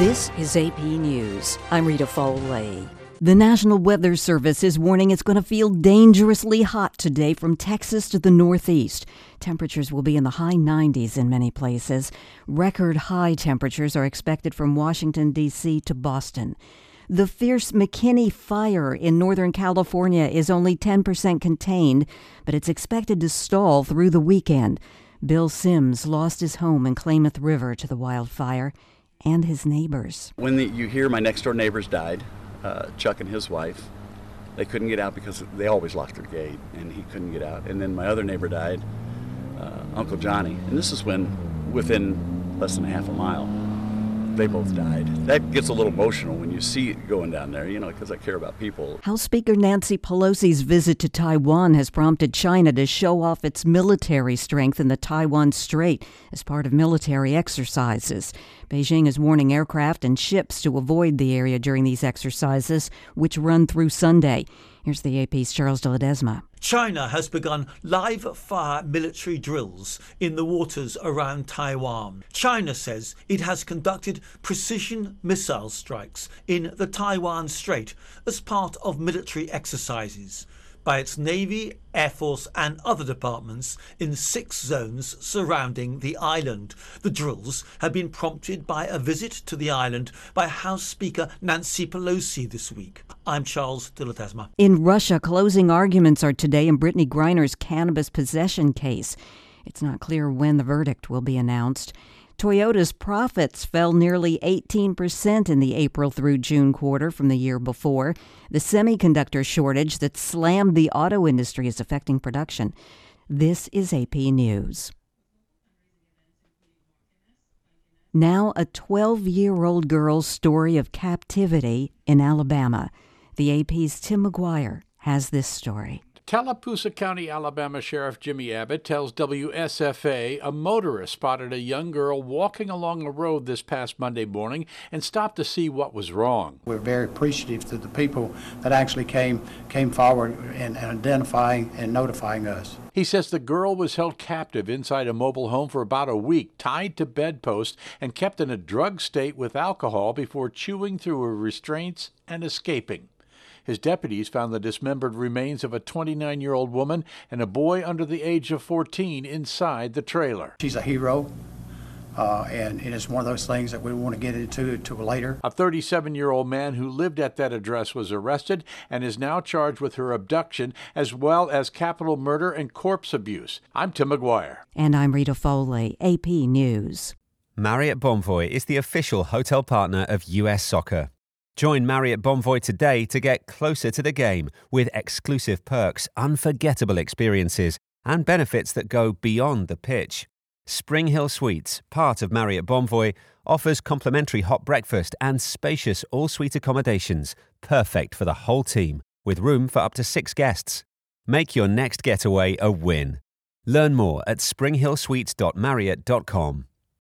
This is AP News. I'm Rita Foley. The National Weather Service is warning it's going to feel dangerously hot today from Texas to the Northeast. Temperatures will be in the high 90s in many places. Record high temperatures are expected from Washington, D.C. to Boston. The fierce McKinney fire in Northern California is only 10% contained, but it's expected to stall through the weekend. Bill Sims lost his home in Klamath River to the wildfire, and his neighbors. When you hear my next-door neighbors died, Chuck and his wife, they couldn't get out because they always locked their gate, and he couldn't get out. And then my other neighbor died, Uncle Johnny, and this is when, within less than half a mile, they both died. That gets a little emotional when you see it going down there, because I care about people. House Speaker Nancy Pelosi's visit to Taiwan has prompted China to show off its military strength in the Taiwan Strait as part of military exercises. Beijing is warning aircraft and ships to avoid the area during these exercises, which run through Sunday. Here's the AP's Charles de Ledesma. China has begun live-fire military drills in the waters around Taiwan. China says it has conducted precision missile strikes in the Taiwan Strait as part of military exercises by its Navy, Air Force and other departments in 6 zones surrounding the island. The drills have been prompted by a visit to the island by House Speaker Nancy Pelosi this week. I'm Charles de Ledesma. In Russia, closing arguments are today in Brittany Griner's cannabis possession case. It's not clear when the verdict will be announced. Toyota's profits fell nearly 18% in the April through June quarter from the year before. The semiconductor shortage that slammed the auto industry is affecting production. This is AP News. Now a 12-year-old girl's story of captivity in Alabama. The AP's Tim McGuire has this story. Tallapoosa County, Alabama Sheriff Jimmy Abbott tells WSFA a motorist spotted a young girl walking along a road this past Monday morning and stopped to see what was wrong. We're very appreciative to the people that actually came forward and identifying and notifying us. He says the girl was held captive inside a mobile home for about a week, tied to bedposts and kept in a drugged state with alcohol before chewing through her restraints and escaping. His deputies found the dismembered remains of a 29-year-old woman and a boy under the age of 14 inside the trailer. She's a hero, and it's one of those things that we want to get into later. A 37-year-old man who lived at that address was arrested and is now charged with her abduction as well as capital murder and corpse abuse. I'm Tim McGuire. And I'm Rita Foley, AP News. Marriott Bonvoy is the official hotel partner of US Soccer. Join Marriott Bonvoy today to get closer to the game with exclusive perks, unforgettable experiences, and benefits that go beyond the pitch. Spring Hill Suites, part of Marriott Bonvoy, offers complimentary hot breakfast and spacious all-suite accommodations, perfect for the whole team, with room for up to 6 guests. Make your next getaway a win. Learn more at springhillsuites.marriott.com.